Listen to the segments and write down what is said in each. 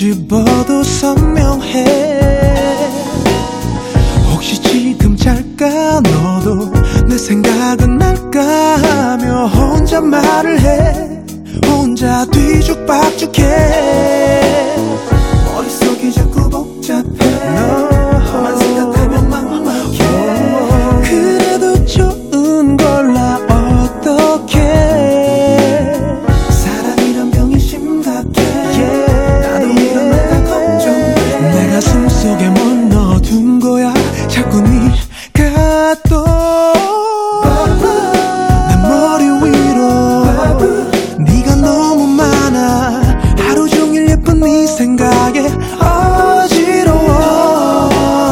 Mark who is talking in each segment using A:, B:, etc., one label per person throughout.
A: 뒤집어도 선명해. 혹시 지금 잘까 너도 내 생각은 날까 하며 혼자 말을 해. 혼자 뒤죽박죽해. 머릿속이 자꾸 복잡해. 너만 생각하면 막막해. 그래도 좋은 걸 나 어떡해. 사랑이란 병이 심각해. 나도 이런 내가 걱정돼. 내 가슴 속에 뭘 넣어둔 거야. 자꾸 네가 또 내 머리 위로 네가 너무 많아. 하루 종일 예쁜 네 생각에 어지러워.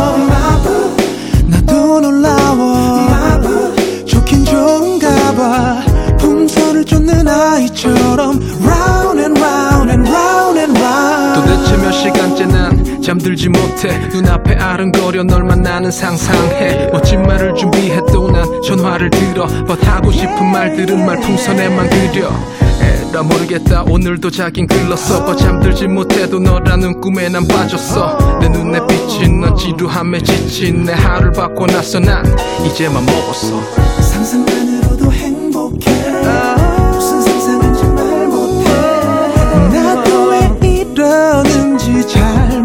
A: 나도 놀라워. 좋긴 좋은가 봐. 풍선을 쫓는 아이처럼 round and round and round and round.
B: 도대체 몇 시간째 난 잠들지 못해. 눈앞에 아른거려 널 만나는 상상해. 멋진 말을 준비해 또 난 전화를 들어. but 하고 싶은 말들은 말풍선에만 그려. 에라 모르겠다 오늘도 자긴 글렀어. but 잠들지 못해도 너라는 꿈에 난 빠졌어. 내 눈에 비친 넌 지루함에 지친 내 하루를 바꿔 나서 난 이제만 먹었어.
A: 상상만으로도 행복해. 무슨 상상인지 말 못해. 나도 왜 이러는지 잘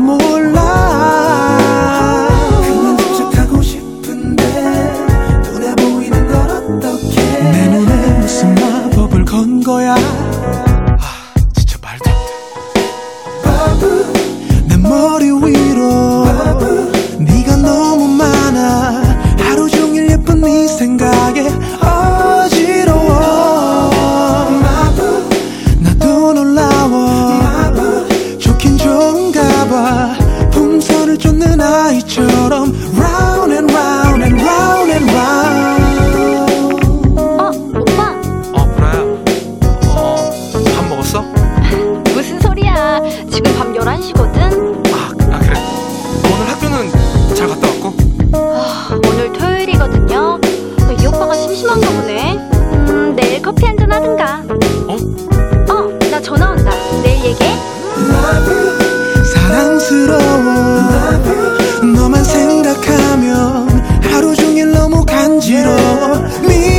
A: 몰라. 그만 집착하고 싶은데 눈에 보이는 걸 어떡해. 내 눈에 무슨 마법을 건 거야.
B: 진짜 말도 안돼.
A: 내 머리 위로 네가 너무 많아. 하루 종일 예쁜 네 생각에 어지러워. 나도 놀라워. 좋긴 좋은가 봐. 풍선을 쫓는 아이처럼 round and round and round and round.
C: 오빠
B: 보라야 밥 먹었어?
C: 무슨 소리야. 지금 밤 11시거든.
B: 그래. 오늘 학교는 잘 갔다 왔고?
C: 오늘 토요일이거든요. 이 오빠가 심심한가 보네. 내일 커피 한잔 하든가. 나 전화 온다. 내일 얘기해.
A: 사랑스러워. 너만 생각하면 하루 종일 너무 간지러워.